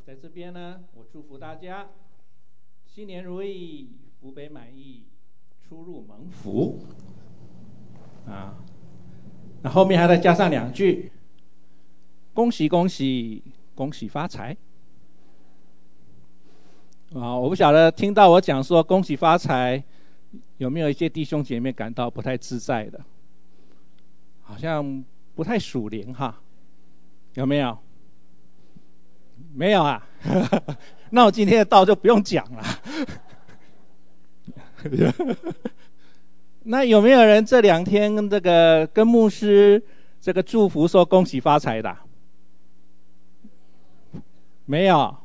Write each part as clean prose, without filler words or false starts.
在这边呢，我祝福大家新年如意，福杯满溢，出入蒙福啊。那后面还再加上2句：恭喜恭喜，恭喜发财啊！我不晓得听到我讲说恭喜发财，有没有一些弟兄姐妹感到不太自在的？好像不太属灵哈，有没有？没有啊，那我今天的道就不用讲了。那有没有人这2天跟牧师祝福说恭喜发财的啊？没有。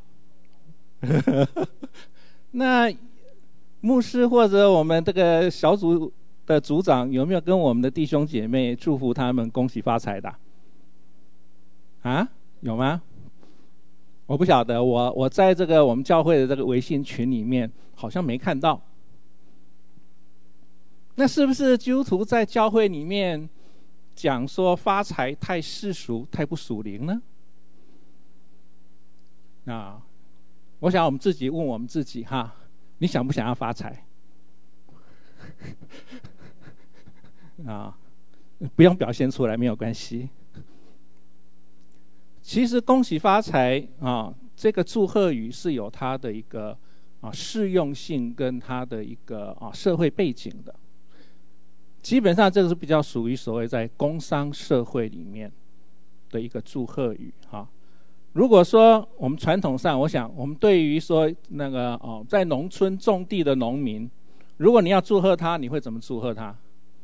那牧师或者我们这个小组的组长有没有跟我们的弟兄姐妹祝福他们恭喜发财的啊？有吗？我不晓得，我在我们教会的这个微信群里面好像没看到。那是不是基督徒在教会里面讲说发财太世俗、太不属灵呢？啊，我想我们自己问我们自己哈，你想不想要发财？啊，不用表现出来，没有关系。其实恭喜发财啊，这个祝贺语是有它的一个适用性跟它的一个社会背景的。基本上这个是比较属于所谓在工商社会里面的一个祝贺语哈。如果说我们传统上，我想我们对于说在农村种地的农民，如果你要祝贺他，你会怎么祝贺他？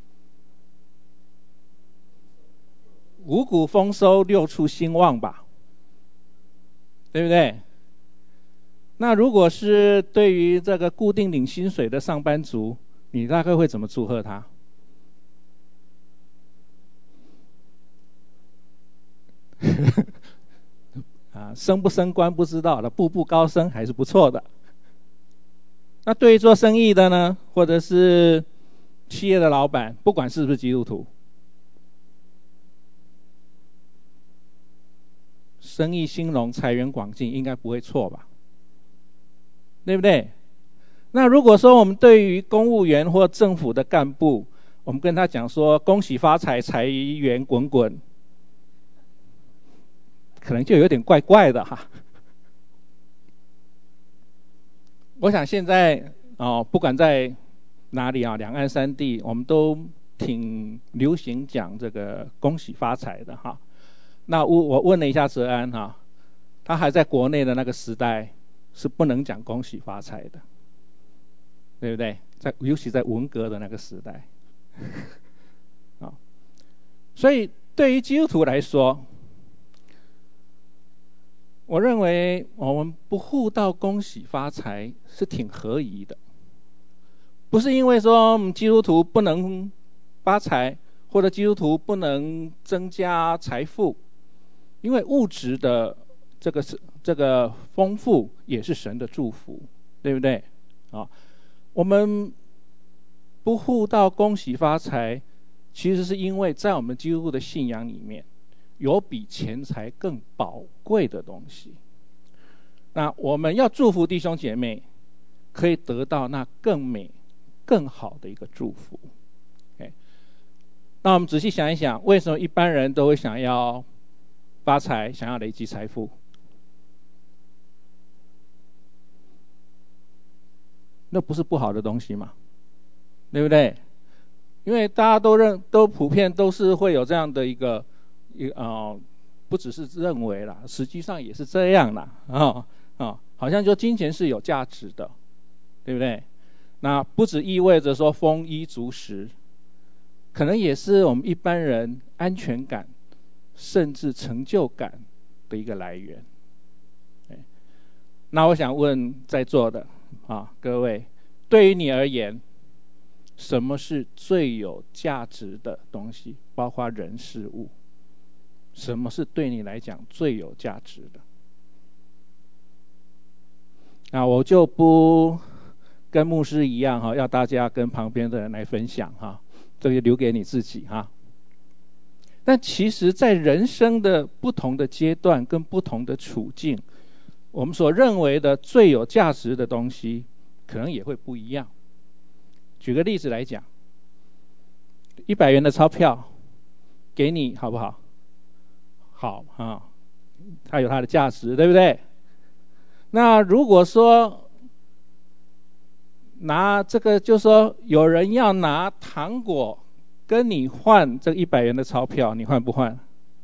五谷丰收，六畜兴旺吧，对不对？那如果是对于这个固定领薪水的上班族，你大概会怎么祝贺他？升不升官不知道了，步步高升还是不错的。那对于做生意的呢，或者是企业的老板，不管是不是基督徒，生意兴隆，财源广进，应该不会错吧？对不对？那如果说我们对于公务员或政府的干部，我们跟他讲说恭喜发财，财源滚滚，可能就有点怪怪的哈。我想现在不管在哪里两岸三地，我们都挺流行讲这个恭喜发财的哈。那我问了一下哲安哈，他还在国内的那个时代是不能讲恭喜发财的，对不对？尤其在文革的那个时代，所以对于基督徒来说，我认为我们不互道恭喜发财是挺合宜的，不是因为说我们基督徒不能发财，或者基督徒不能增加财富，因为物质的这个丰富也是神的祝福，对不对？我们不互道恭喜发财，其实是因为在我们基督徒的信仰里面，有比钱财更宝贵的东西。那我们要祝福弟兄姐妹，可以得到那更美、更好的一个祝福。那我们仔细想一想，为什么一般人都会想要发财，想要累积财富？那不是不好的东西嘛，对不对？因为大家都普遍都是会有这样的一个不只是认为啦，实际上也是这样啦好像就金钱是有价值的，对不对？那不只意味着说丰衣足食，可能也是我们一般人安全感甚至成就感的一个来源。那我想问在座的各位，对于你而言，什么是最有价值的东西？包括人事物，什么是对你来讲最有价值的？那我就不跟牧师一样要大家跟旁边的人来分享这个留给你自己但其实在人生的不同的阶段跟不同的处境， 我们所认为的最有价值的东西，可能也会不一样。举个例子来讲，100元的钞票给你好不好？好啊，它有它的价值，对不对？那如果说拿这个，就是说有人要拿糖果跟你换这个100元的钞票，你换不换？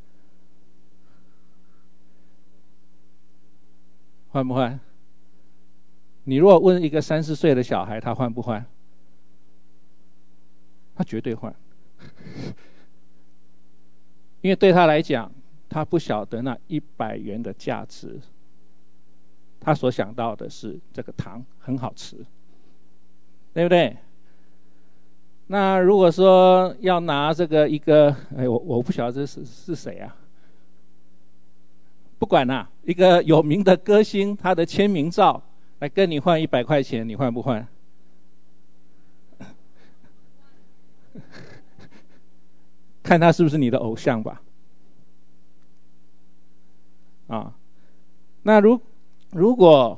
换不换？你如果问一个30岁的小孩，他换不换？他绝对换，因为对他来讲，他不晓得那100元的价值，他所想到的是这个糖很好吃，对不对？那如果说要拿这个一个，我不晓得这是谁啊？不管啦，一个有名的歌星，他的签名照来跟你换100块钱，你换不换？看他是不是你的偶像吧。啊，那如果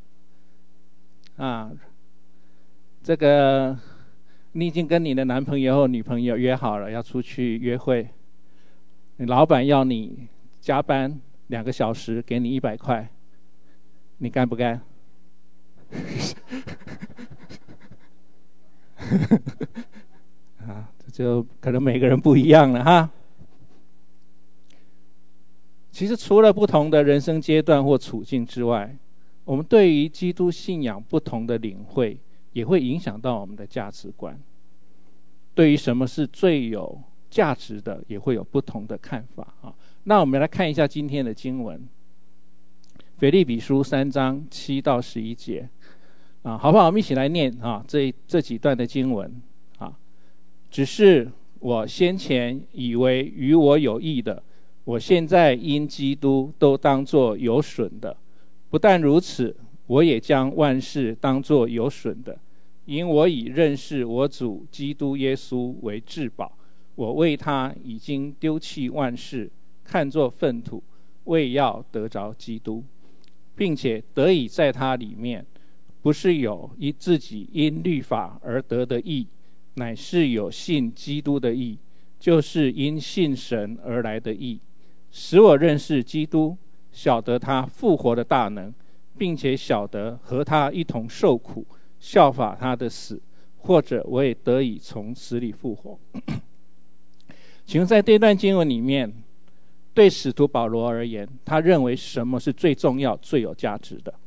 这个你已经跟你的男朋友或女朋友约好了要出去约会，你老板要你加班2个小时，给你100块，你干不干？这就可能每个人不一样了哈。其实除了不同的人生阶段或处境之外，我们对于基督信仰不同的领会，也会影响到我们的价值观。对于什么是最有价值的，也会有不同的看法啊。那我们来看一下今天的经文，腓立比书3章7到11节啊，好不好？我们一起来念啊，这几段的经文啊。只是我先前以为与我有益的，我现在因基督都当作有损的。不但如此，我也将万事当作有损的，因我已认识我主基督耶稣为至宝。我为他已经丢弃万事，看作粪土，为要得着基督，并且得以在他里面，不是有自己因律法而得的义，乃是有信基督的义，就是因信神而来的义，使我认识基督，晓得他复活的大能，并且晓得和他一同受苦，效法他的死，或者我也得以从死里复活。请问在这段经文里面，对使徒保罗而言，他认为什么是最重要、最有价值的？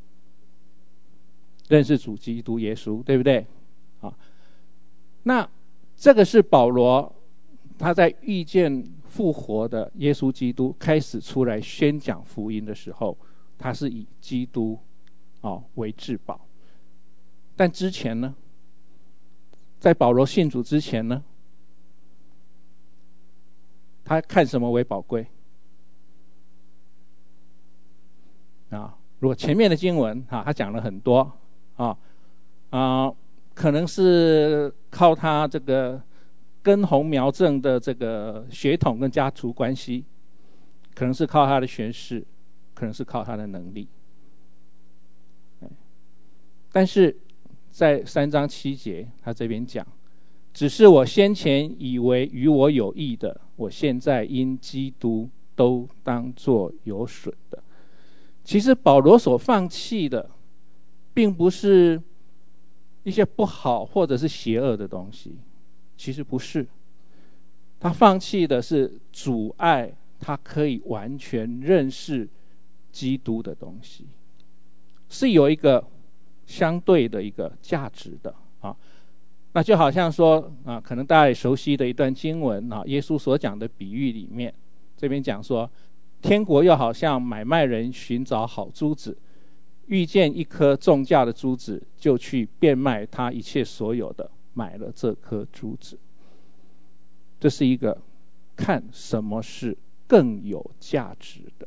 认识主基督耶稣，对不对？那这个是保罗他在遇见复活的耶稣基督，开始出来宣讲福音的时候，他是以基督为至宝。但之前呢，在保罗信主之前呢，他看什么为宝贵？如果前面的经文他讲了很多可能是靠他这个根红苗正的这个血统跟家族关系，可能是靠他的学识，可能是靠他的能力。但是在3章7节，他这边讲，只是我先前以为与我有益的，我现在因基督都当作有损的。其实保罗所放弃的，并不是一些不好或者是邪恶的东西，其实不是。他放弃的是阻碍他可以完全认识基督的东西，是有一个相对的一个价值的那就好像说可能大家也熟悉的一段经文耶稣所讲的比喻里面，这边讲说，天国又好像买卖人寻找好珠子，遇见一颗重价的珠子，就去变卖他一切所有的，买了这颗珠子。这是一个看什么是更有价值的。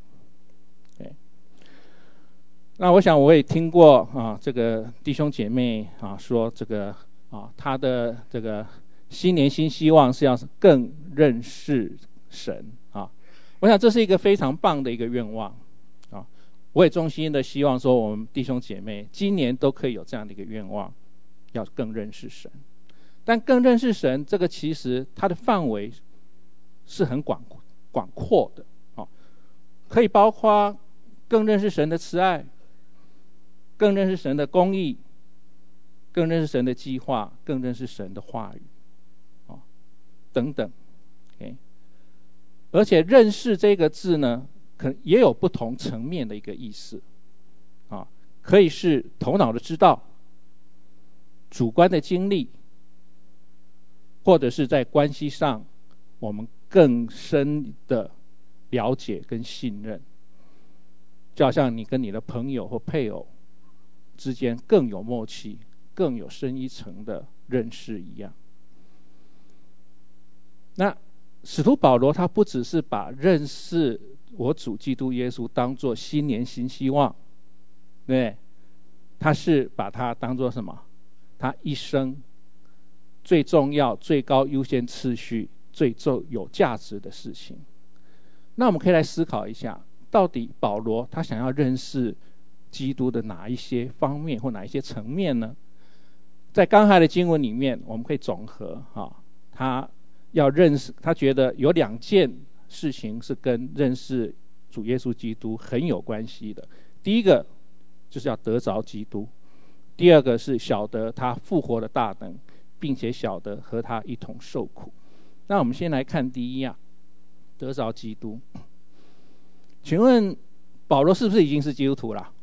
那我想我也听过这个弟兄姐妹说这个他的这个新年新希望是要更认识神我想这是一个非常棒的一个愿望我也衷心的希望说，我们弟兄姐妹今年都可以有这样的一个愿望，要更认识神。但更认识神，这个其实它的范围是很广阔的，可以包括更认识神的慈爱，更认识神的公义，更认识神的计划，更认识神的话语，等等。而且认识这个字呢，可能也有不同层面的一个意思，可以是头脑的知道、主观的经历，或者是在关系上我们更深的了解跟信任，就好像你跟你的朋友或配偶之间更有默契、更有深一层的认识一样。那使徒保罗他不只是把认识我主基督耶稣当作新年新希望，对，他是把它当作什么？他一生最重要、最高优先次序、最有价值的事情。那我们可以来思考一下，到底保罗他想要认识基督的哪一些方面或哪一些层面呢？在刚才的经文里面，我们可以总和他要认识，他觉得有2件事情是跟认识主耶稣基督很有关系的。第一个就是要得着基督，第二个是晓得他复活的大能，并且晓得和他一同受苦。那我们先来看第一样，得着基督。请问保罗是不是已经是基督徒了？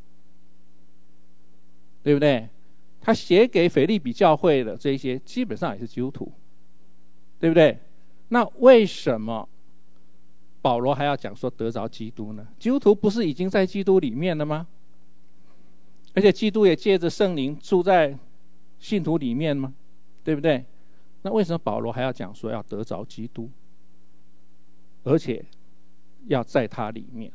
对不对？他写给腓立比教会的这些基本上也是基督徒，对不对？那为什么保罗还要讲说得着基督呢？基督徒不是已经在基督里面了吗？而且基督也借着圣灵住在信徒里面吗？对不对？那为什么保罗还要讲说要得着基督，而且要在他里面？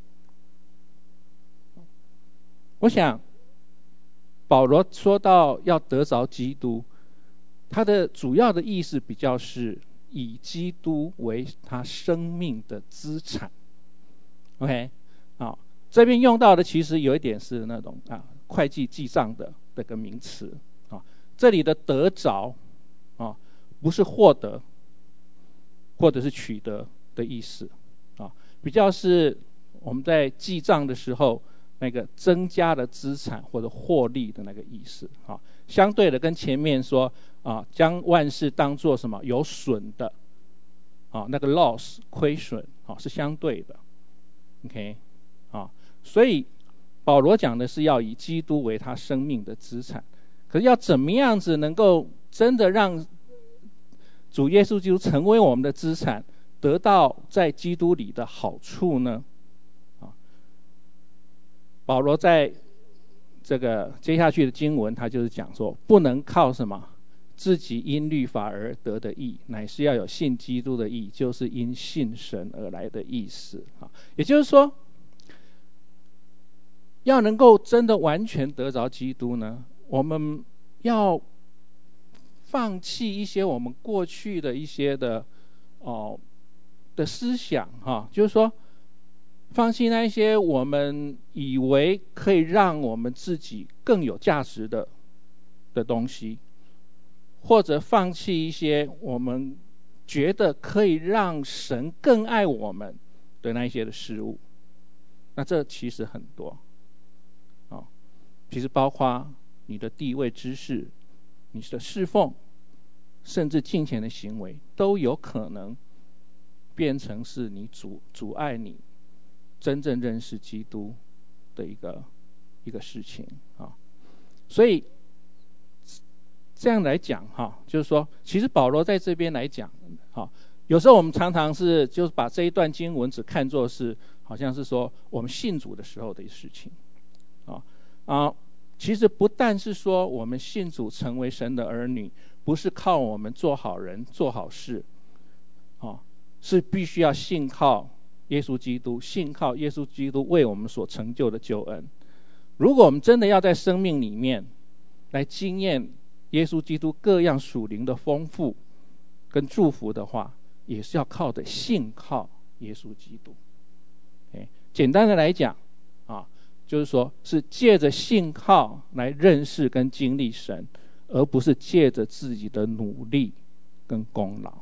我想保罗说到要得着基督，他的主要的意思比较是以基督为他生命的资产。 OK， 这边用到的其实有一点是那种会计记账的这个名词，这里的得着不是获得或者是取得的意思，比较是我们在记账的时候那个增加的资产或者获利的那个意思。相对的跟前面说将万事当作什么有损的那个 loss 亏损是相对的。 OK， 所以保罗讲的是要以基督为他生命的资产。可是要怎么样子能够真的让主耶稣基督成为我们的资产，得到在基督里的好处呢？保罗在这个接下去的经文，他就是讲说，不能靠什么自己因律法而得的义，乃是要有信基督的义，就是因信神而来的意思。也就是说，要能够真的完全得着基督呢，我们要放弃一些我们过去的一些的思想就是说放弃那一些我们以为可以让我们自己更有价值的东西，或者放弃一些我们觉得可以让神更爱我们的那一些的事物。那这其实很多其实包括你的地位知识，你的侍奉，甚至敬虔的行为，都有可能变成是你阻碍你真正认识基督的一个事情所以这样来讲就是说，其实保罗在这边来讲有时候我们常常是就是把这一段经文只看作是好像是说我们信主的时候的事情其实不但是说我们信主成为神的儿女，不是靠我们做好人做好事是必须要信靠耶稣基督，信靠耶稣基督为我们所成就的救恩。如果我们真的要在生命里面来经验耶稣基督各样属灵的丰富跟祝福的话，也是要靠的信靠耶稣基督。简单的来讲就是说是借着信靠来认识跟经历神，而不是借着自己的努力跟功劳。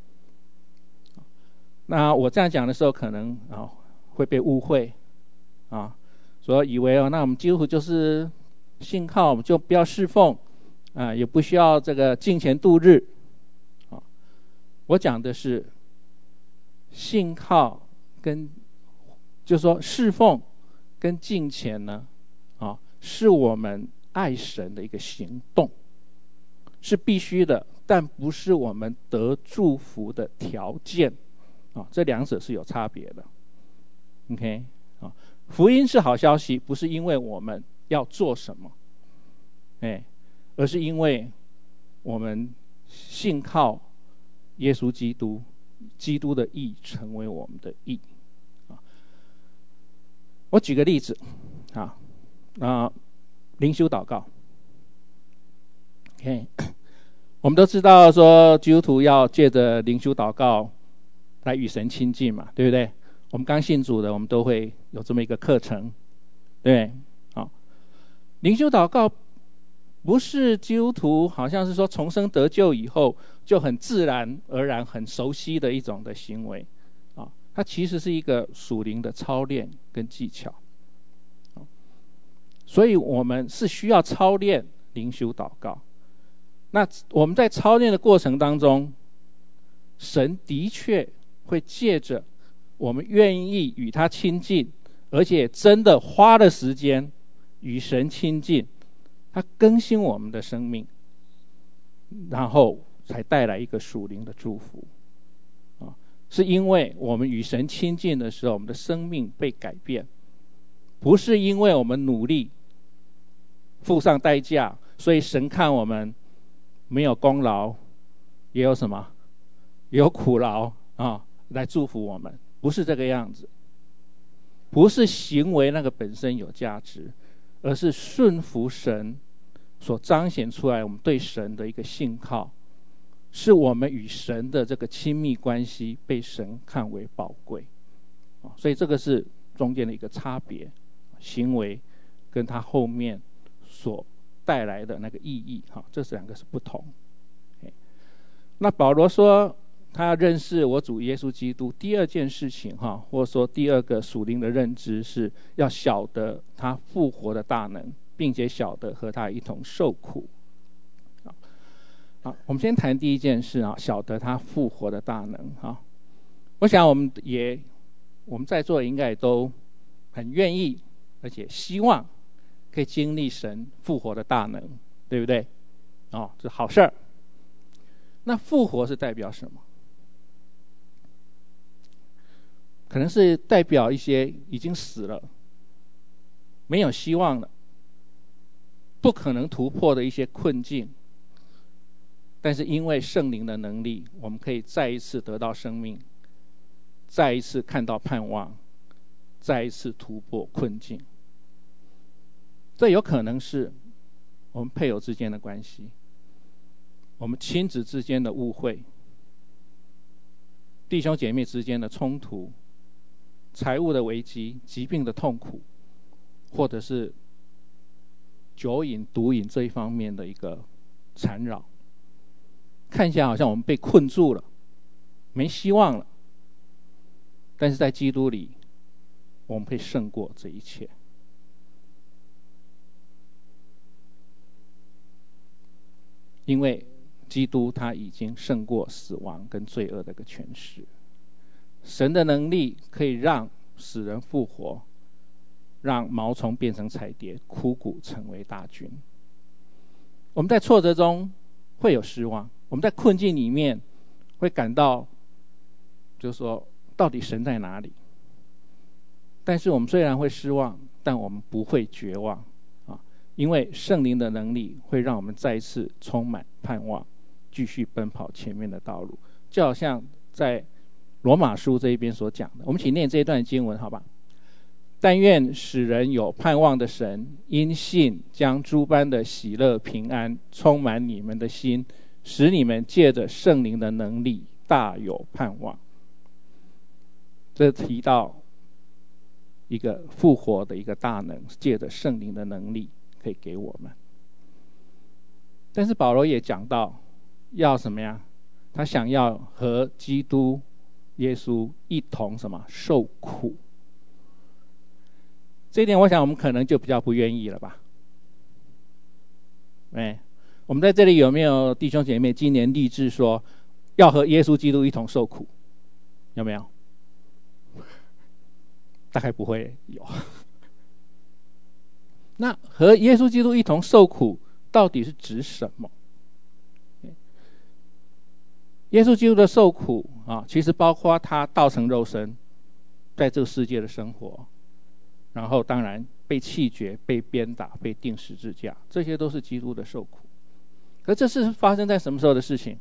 那我这样讲的时候，可能会被误会说以为那我们基督徒就是信靠，我们就不要侍奉也不需要这个敬虔度日我讲的是信靠跟就是说侍奉跟敬虔呢是我们爱神的一个行动，是必须的，但不是我们得祝福的条件这两者是有差别的。 OK 福音是好消息，不是因为我们要做什么而是因为我们信靠耶稣基督，基督的义成为我们的义我举个例子灵修祷告OK 我们都知道说基督徒要借着灵修祷告来与神亲近嘛，对不对？我们刚信主的，我们都会有这么一个课程，对灵修祷告不是基督徒好像是说重生得救以后就很自然而然很熟悉的一种的行为它其实是一个属灵的操练跟技巧所以我们是需要操练灵修祷告。那我们在操练的过程当中，神的确会借着我们愿意与他亲近，而且真的花了时间与神亲近，他更新我们的生命，然后才带来一个属灵的祝福是因为我们与神亲近的时候，我们的生命被改变，不是因为我们努力付上代价，所以神看我们没有功劳，也有什么？有苦劳来祝福我们，不是这个样子。不是行为那个本身有价值，而是顺服神所彰显出来我们对神的一个信靠，是我们与神的这个亲密关系被神看为宝贵所以这个是中间的一个差别，行为跟他后面所带来的那个意义这两个是不同。那保罗说他要认识我主耶稣基督，第二件事情或者说第二个属灵的认知，是要晓得他复活的大能，并且晓得和他一同受苦我们先谈第一件事晓得他复活的大能我想我们在座应该也都很愿意，而且希望可以经历神复活的大能，对不对这是好事儿。那复活是代表什么？可能是代表一些已经死了，没有希望了，不可能突破的一些困境，但是因为圣灵的能力，我们可以再一次得到生命，再一次看到盼望，再一次突破困境。这有可能是我们配偶之间的关系，我们亲子之间的误会，弟兄姐妹之间的冲突，财务的危机，疾病的痛苦，或者是酒瘾、毒瘾这一方面的一个缠绕。看起来好像我们被困住了，没希望了，但是在基督里，我们可以胜过这一切。因为基督他已经胜过死亡跟罪恶的一个权势，神的能力可以让死人复活，让毛虫变成彩蝶，枯骨成为大军。我们在挫折中会有失望，我们在困境里面会感到就是说到底神在哪里？但是我们虽然会失望，但我们不会绝望因为圣灵的能力会让我们再一次充满盼望，继续奔跑前面的道路。就好像在罗马书这一边所讲的，我们请念这一段经文好吧？但愿使人有盼望的神，因信将诸般的喜乐平安充满你们的心，使你们借着圣灵的能力大有盼望。这提到一个复活的一个大能，借着圣灵的能力可以给我们。但是保罗也讲到要什么呀？他想要和基督耶稣一同什么受苦。这一点我想我们可能就比较不愿意了吧。我们在这里有没有弟兄姐妹今年立志说要和耶稣基督一同受苦？有没有？大概不会有。那和耶稣基督一同受苦到底是指什么？耶稣基督的受苦其实包括他道成肉身在这个世界的生活，然后当然被弃绝、被鞭打、被钉十字架，这些都是基督的受苦。可这是发生在什么时候的事情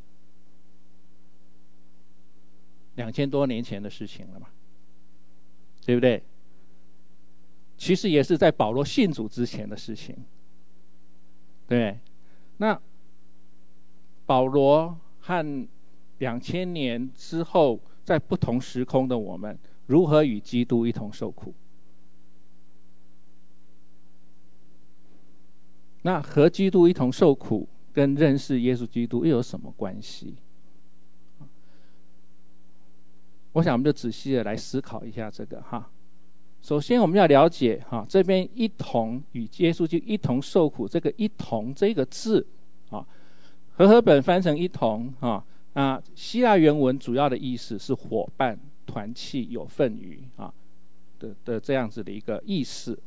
？2000多年前的事情了嘛，对不对？其实也是在保罗信主之前的事情，对。那保罗和2000年之后在不同时空的我们，如何与基督一同受苦？那和基督一同受苦跟认识耶稣基督又有什么关系？我想我们就仔细的来思考一下这个哈。首先我们要了解这边一同与耶稣基督一同受苦，这个一同这个字和合本翻成一同希腊原文主要的意思是伙伴、团契、有份于的这样子的一个意思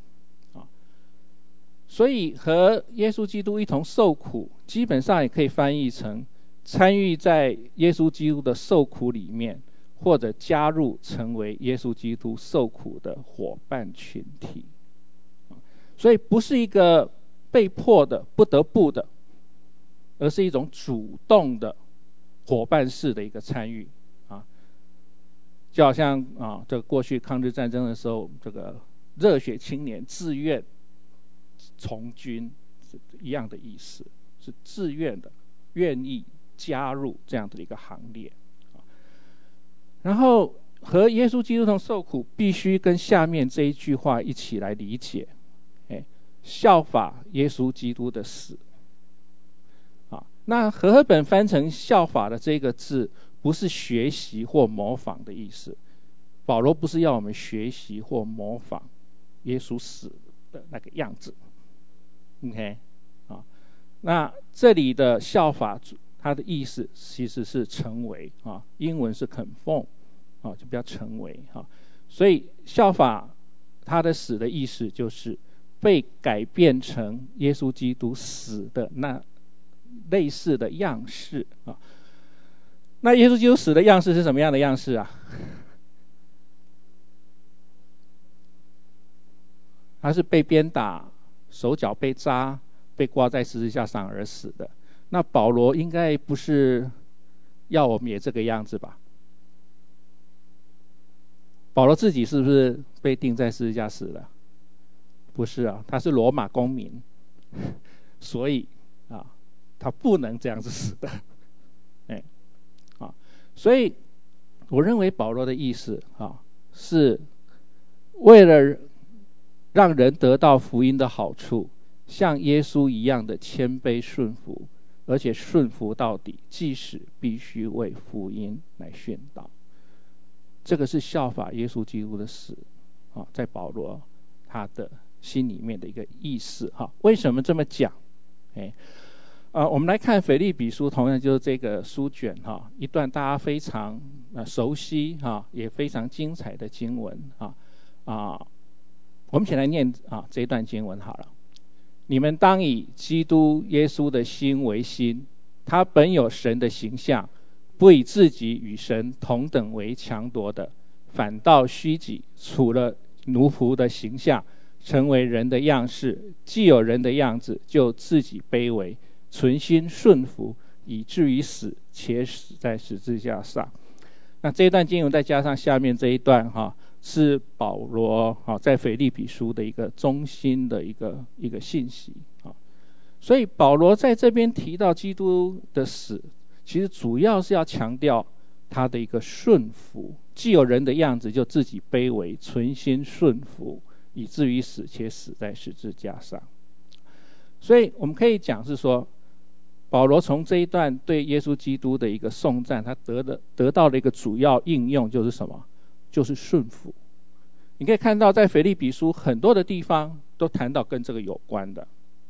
所以和耶稣基督一同受苦，基本上也可以翻译成参与在耶稣基督的受苦里面，或者加入成为耶稣基督受苦的伙伴群体。所以不是一个被迫的、不得不的，而是一种主动的伙伴式的一个参与就好像这个过去抗日战争的时候，这个热血青年自愿从军是一样的意思，是自愿的，愿意加入这样的一个行列。然后和耶稣基督同受苦，必须跟下面这一句话一起来理解，效法耶稣基督的死。那和合本翻成效法的这个字，不是学习或模仿的意思。保罗不是要我们学习或模仿耶稣死的那个样子。OK， 那这里的效法，它的意思其实是成为英文是 conform 就比较成为所以效法他的死的意思就是被改变成耶稣基督死的那类似的样式那耶稣基督死的样式是什么样的样式啊？他是被鞭打，手脚被扎，被挂在十字架上而死的。那保罗应该不是要我们也这个样子吧？保罗自己是不是被钉在十字架死了？不是啊，他是罗马公民，所以他不能这样子死的。所以我认为保罗的意思是为了让人得到福音的好处，像耶稣一样的谦卑顺服，而且顺服到底，即使必须为福音来殉道。这个是效法耶稣基督的死在保罗他的心里面的一个意思为什么这么讲？我们来看腓立比书，同样就是这个书卷一段大家非常熟悉也非常精彩的经文我们一起来念这一段经文好了。你们当以基督耶稣的心为心，他本有神的形象，不以自己与神同等为强夺的，反倒虚己，处了奴仆的形象，成为人的样式。既有人的样子，就自己卑微，存心顺服，以至于死，且死在十字架上。那这一段经文再加上下面这一段是保罗在腓立比书的一个中心的一个信息所以保罗在这边提到基督的死，其实主要是要强调他的一个顺服，既有人的样子，就自己卑微，存心顺服，以至于死，且死在十字架上。所以我们可以讲是说，保罗从这一段对耶稣基督的一个颂赞，他得到的一个主要应用就是什么？就是顺服。你可以看到在腓立比书很多的地方都谈到跟这个有关的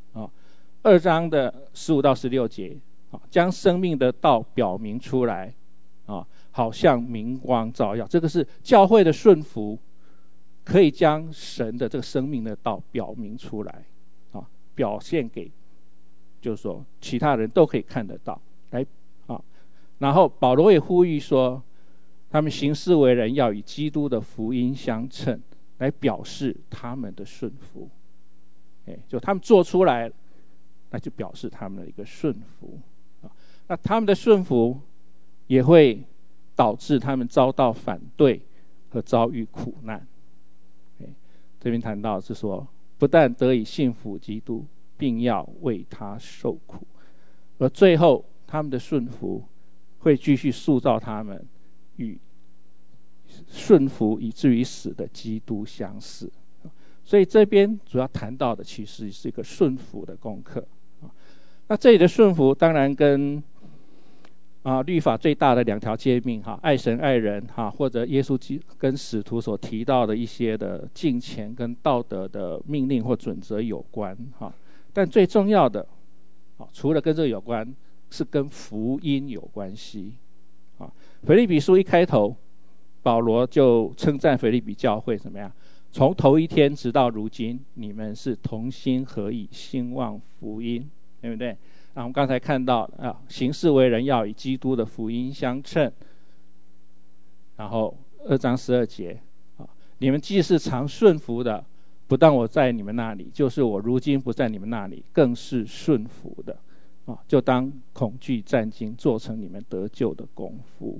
2章的15到16节，将生命的道表明出来，好像明光照耀。这个是教会的顺服，可以将神的这个生命的道表明出来，表现给，就是说其他人都可以看得到来然后保罗也呼吁说，他们行事为人要以基督的福音相称，来表示他们的顺服。就他们做出来，那就表示他们的一个顺服。那他们的顺服也会导致他们遭到反对和遭遇苦难。这边谈到是说，不但得以信服基督，并要为他受苦，而最后他们的顺服会继续塑造他们与顺服以至于死的基督相似。所以这边主要谈到的其实是一个顺服的功课。那这里的顺服当然跟律法最大的2条诫命爱神爱人或者耶稣跟使徒所提到的一些的敬虔跟道德的命令或准则有关但最重要的除了跟这个有关，是跟福音有关系。腓立比书一开头，保罗就称赞腓立比教会怎么样？从头一天直到如今，你们是同心合意，兴旺福音，对不对？我们刚才看到行事为人要以基督的福音相称。然后2章12节，你们既是常顺服的，不但我在你们那里，就是我如今不在你们那里，更是顺服的。就当恐惧战兢，做成你们得救的功夫。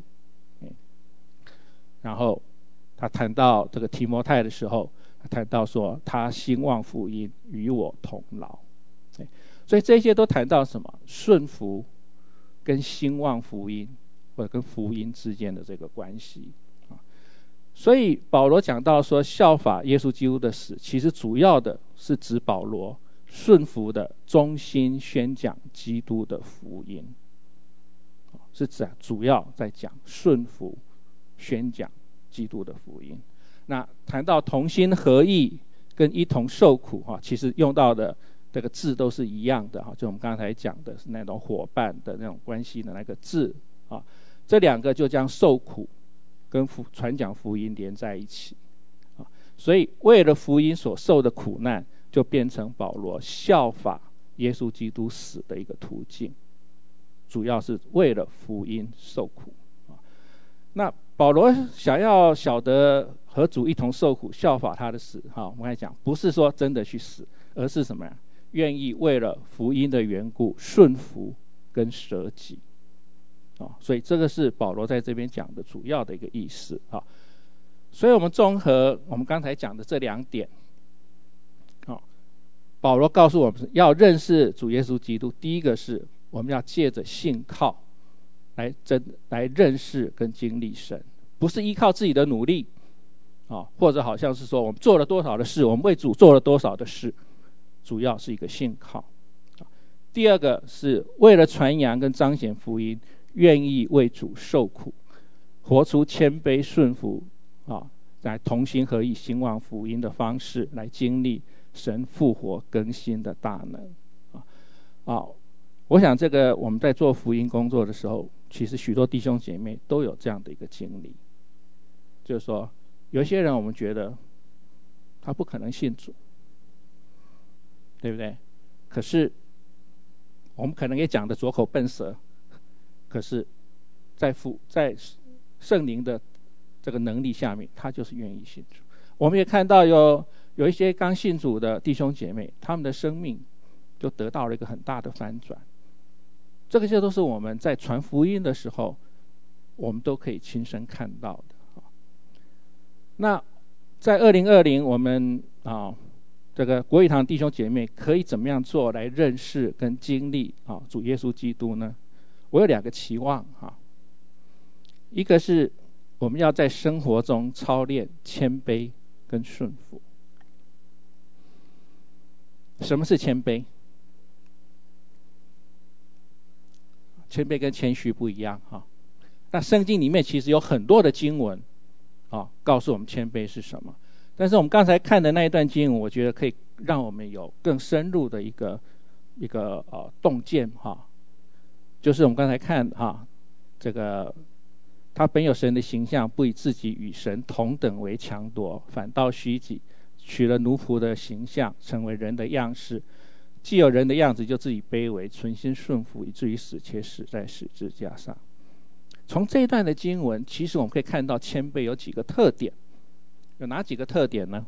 然后他谈到这个提摩太的时候，他谈到说他兴旺福音，与我同劳。所以这些都谈到什么？顺服跟兴旺福音，或者跟福音之间的这个关系。所以保罗讲到说，效法耶稣基督的死，其实主要的是指保罗顺服的忠心宣讲基督的福音，是主要在讲顺服宣讲基督的福音。那谈到同心合意跟一同受苦，其实用到的这个字都是一样的，就我们刚才讲的是那种伙伴的那种关系的那个字这2个就将受苦跟传讲福音连在一起。所以为了福音所受的苦难，就变成保罗效法耶稣基督死的一个途径，主要是为了福音受苦。那保罗想要晓得和主一同受苦，效法他的死，我们刚才讲不是说真的去死，而是什么呀？愿意为了福音的缘故顺服跟舍己。所以这个是保罗在这边讲的主要的一个意思。所以我们综合我们刚才讲的这2点，保罗告诉我们要认识主耶稣基督，第一个是我们要借着信靠来认识跟经历神，不是依靠自己的努力或者好像是说我们做了多少的事，我们为主做了多少的事，主要是一个信靠。第二个是为了传扬跟彰显福音，愿意为主受苦，活出谦卑顺服来同心合意兴旺福音的方式，来经历神复活更新的大能。我想这个我们在做福音工作的时候，其实许多弟兄姐妹都有这样的一个经历，就是说有一些人我们觉得他不可能信主，对不对？可是我们可能也讲的拙口笨舌，可是在圣灵的这个能力下面，他就是愿意信主。我们也看到有一些刚信主的弟兄姐妹，他们的生命就得到了一个很大的翻转。这个都是我们在传福音的时候，我们都可以亲身看到的。那在2020，我们这个国语堂弟兄姐妹可以怎么样做来认识跟经历主耶稣基督呢？我有2个期望一个是我们要在生活中操练谦卑跟顺服。什么是谦卑？谦卑跟谦虚不一样哈。那圣经里面其实有很多的经文告诉我们谦卑是什么。但是我们刚才看的那一段经文，我觉得可以让我们有更深入的一个洞见哈。就是我们刚才看这个他本有神的形象，不以自己与神同等为强夺，反倒虚己，取了奴仆的形象，成为人的样式。既有人的样子，就自己卑微，存心顺服，以至于死，且死在十字架上。从这一段的经文，其实我们可以看到谦卑有几个特点。有哪几个特点呢？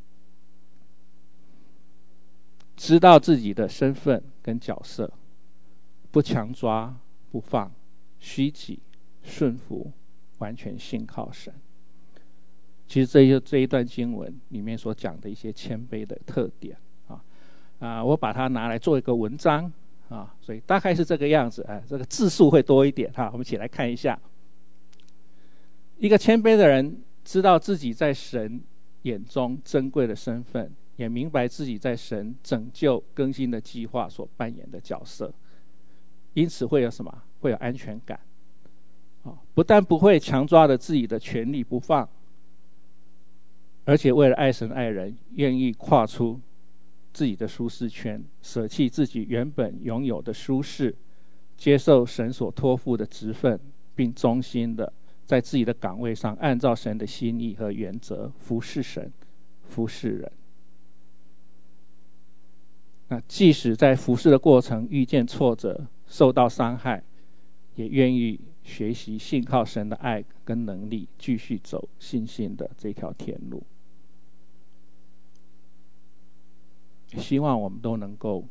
知道自己的身份跟角色，不强抓不放，虚己顺服，完全信靠神。其实这一段经文里面所讲的一些谦卑的特点我把它拿来做一个文章所以大概是这个样子这个字数会多一点我们一起来看一下。一个谦卑的人知道自己在神眼中珍贵的身份，也明白自己在神拯救更新的计划所扮演的角色，因此会有什么？会有安全感不但不会强抓着自己的权利不放，而且为了爱神爱人，愿意跨出自己的舒适圈，舍弃自己原本拥有的舒适，接受神所托付的职分，并忠心的在自己的岗位上按照神的心意和原则服侍神服侍人。那即使在服侍的过程遇见挫折受到伤害，也愿意学习信靠神的爱跟能力，继续走信心的这条天路。希望我们都能够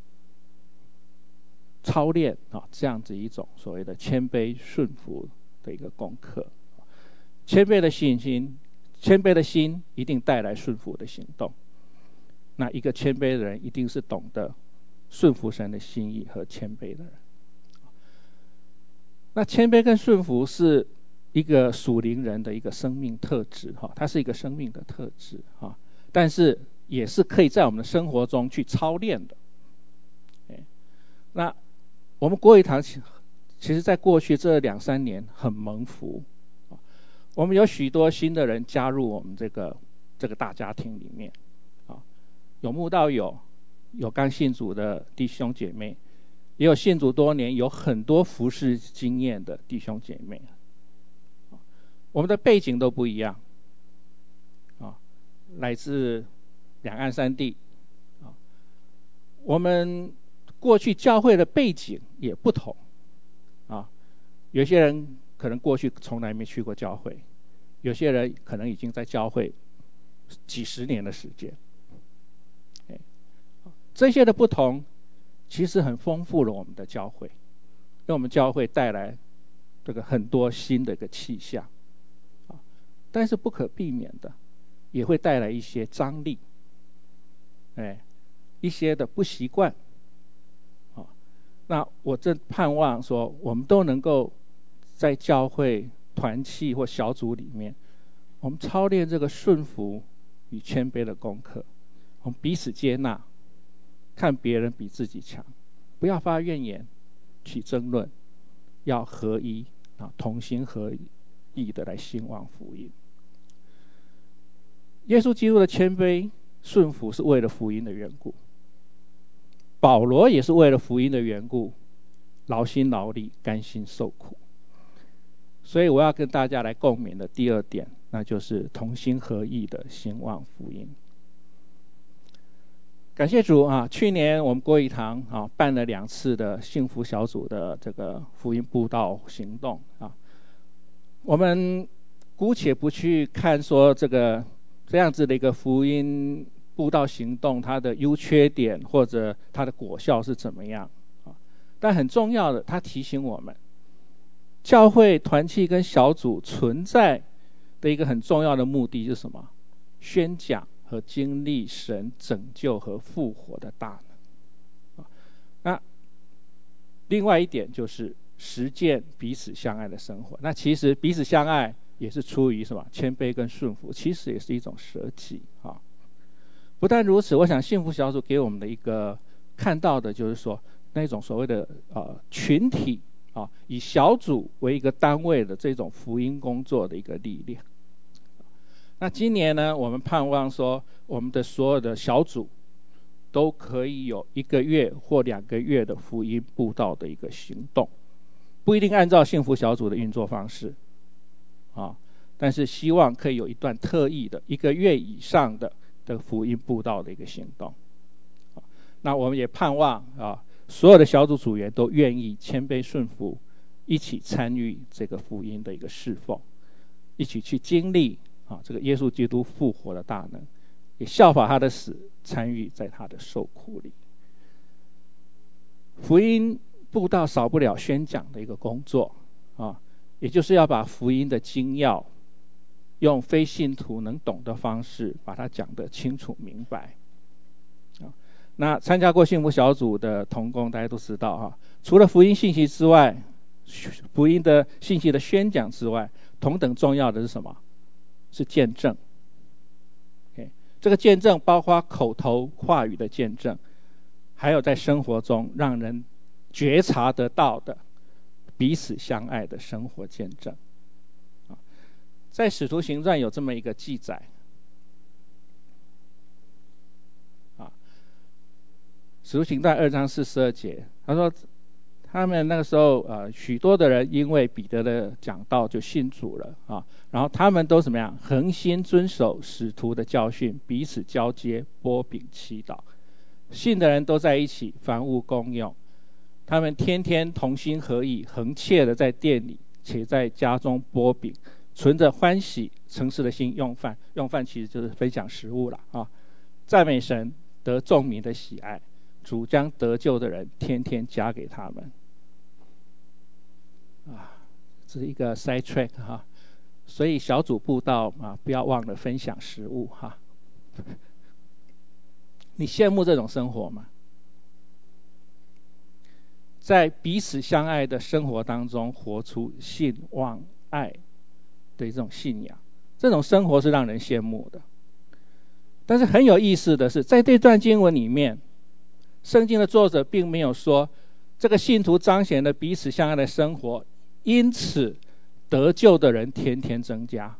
操练这样子一种所谓的谦卑顺服的一个功课。谦卑的心一定带来顺服的行动。那一个谦卑的人一定是懂得顺服神的心意和谦卑的人。那谦卑跟顺服是一个属灵人的一个生命特质它是一个生命的特质但是也是可以在我们的生活中去操练的。那我们国语堂其实在过去这2-3年很蒙福我们有许多新的人加入我们这个大家庭里面有慕道友，有刚信主的弟兄姐妹，也有信主多年有很多服事经验的弟兄姐妹。我们的背景都不一样来自两岸三地我们过去教会的背景也不同有些人可能过去从来没去过教会，有些人可能已经在教会几十年的时间。这些的不同其实很丰富了我们的教会，为我们教会带来这个很多新的一个气象但是不可避免的也会带来一些张力一些的不习惯那我正盼望说我们都能够在教会团契或小组里面，我们操练这个顺服与谦卑的功课，我们彼此接纳，看别人比自己强，不要发怨言起争论，要合一同心合意的来兴旺福音。耶稣基督的谦卑顺服是为了福音的缘故，保罗也是为了福音的缘故劳心劳力甘心受苦。所以我要跟大家来共勉的第2点，那就是同心合意的兴旺福音。感谢主去年我们国语堂办了2次的幸福小组的这个福音布道行动我们姑且不去看说这样子的一个福音布道行动它的优缺点或者它的果效是怎么样但很重要的，它提醒我们教会团契跟小组存在的一个很重要的目的是什么？宣讲和经历神拯救和复活的大能那另外一点就是实践彼此相爱的生活。那其实彼此相爱也是出于什么？谦卑跟顺服，其实也是一种舍己啊。不但如此，我想幸福小组给我们的一个看到的就是说，那种所谓的群体啊，以小组为一个单位的这种福音工作的一个力量。那今年呢，我们盼望说，我们的所有的小组都可以有1个月或2个月的福音布道的一个行动，不一定按照幸福小组的运作方式啊，但是希望可以有一段特意的1个月以上的福音布道的一个行动。那我们也盼望所有的小组组员都愿意谦卑顺服，一起参与这个福音的一个侍奉，一起去经历这个耶稣基督复活的大能，也效法他的死，参与在他的受苦里。福音布道少不了宣讲的一个工作也就是要把福音的精要用非信徒能懂的方式把它讲得清楚明白那参加过幸福小组的同工大家都知道除了福音信息之外，福音的信息的宣讲之外，同等重要的是什么？是见证。这个见证包括口头话语的见证，还有在生活中让人觉察得到的彼此相爱的生活见证。在使徒行传有这么一个记载使徒行传2章42节，他说他们那个时候许多的人因为彼得的讲道就信主了然后他们都怎么样？恒心遵守使徒的教训，彼此交接，擘饼祈祷。信的人都在一起，凡物公用。他们天天同心合意，恒切的在店里，且在家中擘饼，存着欢喜诚实的心用饭。用饭其实就是分享食物了赞美神，得众民的喜爱。主将得救的人天天加给他们这是一个 side track 所以小组布道不要忘了分享食物你羡慕这种生活吗？在彼此相爱的生活当中活出信望爱的这种信仰，这种生活是让人羡慕的。但是很有意思的是，在这段经文里面，圣经的作者并没有说这个信徒彰显了彼此相爱的生活，因此得救的人天天增加。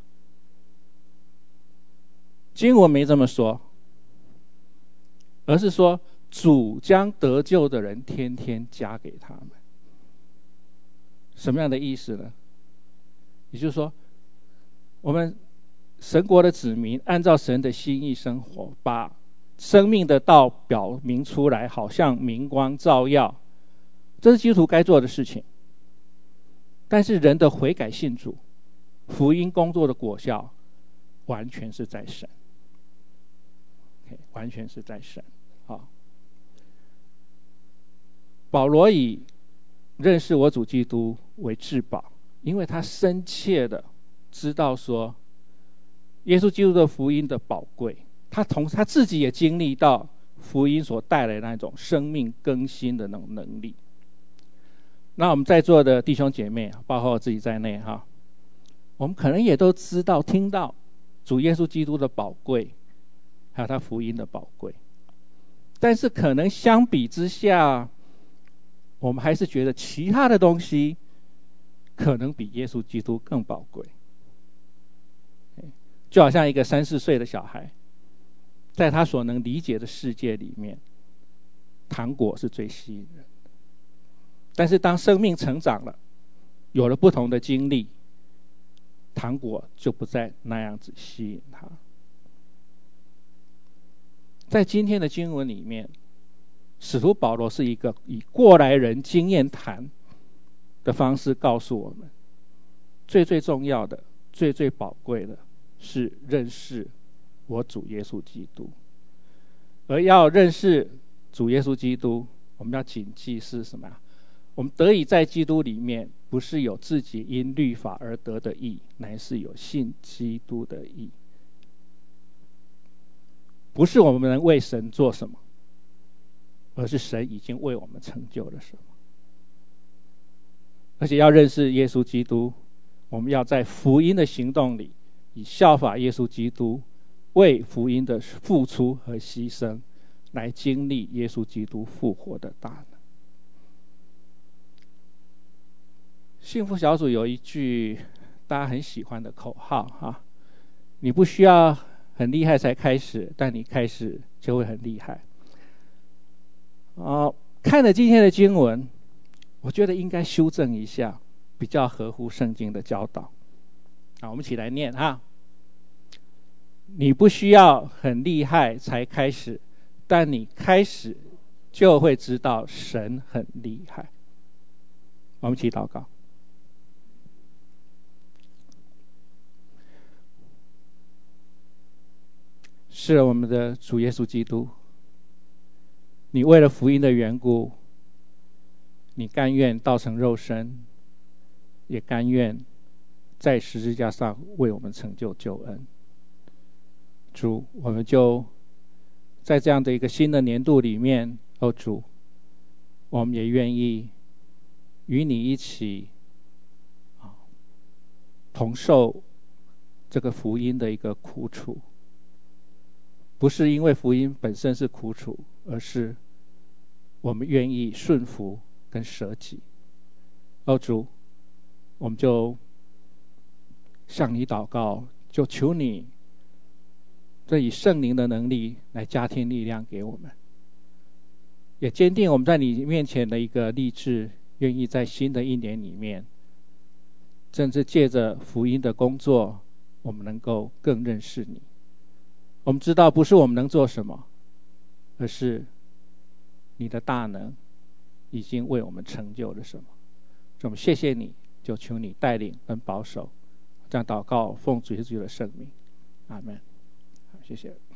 经文没这么说，而是说主将得救的人天天加给他们。什么样的意思呢？也就是说，我们神国的子民按照神的心意生活，把生命的道表明出来，好像明光照耀，这是基督徒该做的事情。但是人的悔改信主，福音工作的果效完全是在神完全是在神保罗以认识我主基督为至宝，因为他深切的知道说耶稣基督的福音的宝贵，他自己也经历到福音所带来的那种生命更新的那种能力。那我们在座的弟兄姐妹，包括我自己在内我们可能也都知道听到主耶稣基督的宝贵，还有他福音的宝贵，但是可能相比之下，我们还是觉得其他的东西可能比耶稣基督更宝贵。就好像一个3、4岁的小孩，在他所能理解的世界里面，糖果是最吸引人的。但是当生命成长了，有了不同的经历，糖果就不再那样子吸引他。在今天的经文里面，使徒保罗是一个以过来人经验谈的方式告诉我们，最重要的、最宝贵的是认识我主耶稣基督。而要认识主耶稣基督，我们要谨记是什么呀？我们得以在基督里面，不是有自己因律法而得的义，乃是有信基督的义。不是我们能为神做什么，而是神已经为我们成就了什么。 而且要认识耶稣基督，我们要在福音的行动里，以效法耶稣基督为福音的付出和牺牲，来经历耶稣基督复活的大能。幸福小组有一句大家很喜欢的口号哈，你不需要很厉害才开始，但你开始就会很厉害。看了今天的经文，我觉得应该修正一下，比较合乎圣经的教导。我们一起来念哈。你不需要很厉害才开始，但你开始就会知道神很厉害。我们一起祷告。是我们的主耶稣基督，你为了福音的缘故，你甘愿道成肉身，也甘愿在十字架上为我们成就救恩。主，我们就在这样的一个新的年度里面，主，我们也愿意与你一起同受这个福音的一个苦楚。不是因为福音本身是苦楚，而是我们愿意顺服跟舍己。主，我们就向你祷告，就求你这以圣灵的能力来加添力量给我们，也坚定我们在你面前的一个立志，愿意在新的一年里面，甚至借着福音的工作，我们能够更认识你。我们知道不是我们能做什么，而是你的大能已经为我们成就了什么。我们谢谢你，就求你带领跟保守，这样祷告奉主耶稣的圣名，阿们。谢谢。